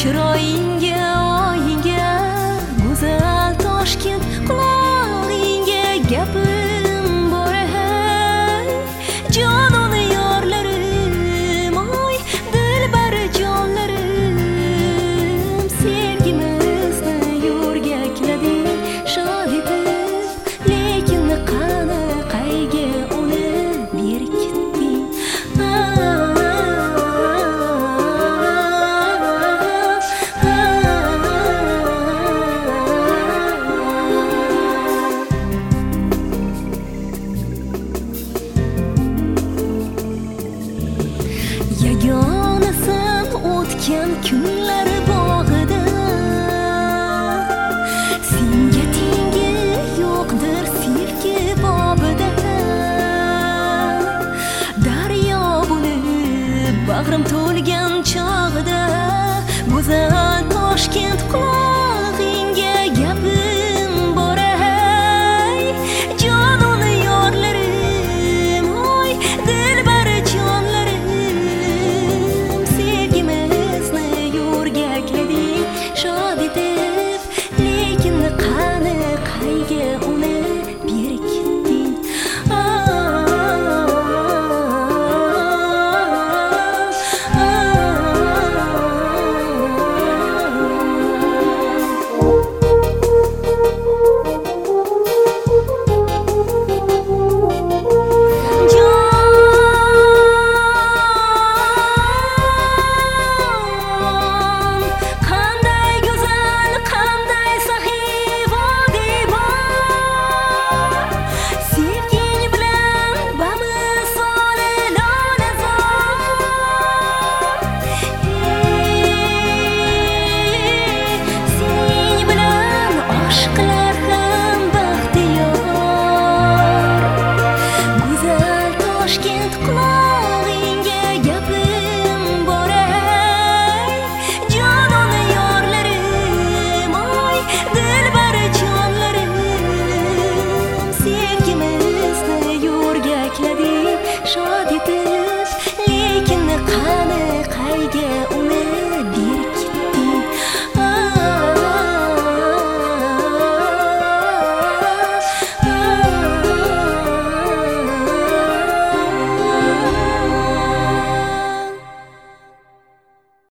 chiroyingga oyingga go'zal Toshkent qulog'ingga gapim bor hay jonona yorlarim oy dilbar jonlarim sevgimizni yo'rgaklading shod etib lekin qani qayga uni berkitding yagonasan o'tgan kunlar bog'ida senga tengi yo'qdir sevgi bobida daryo bo'lib bag'rim to'lgan chog'ida go'zal Toshkent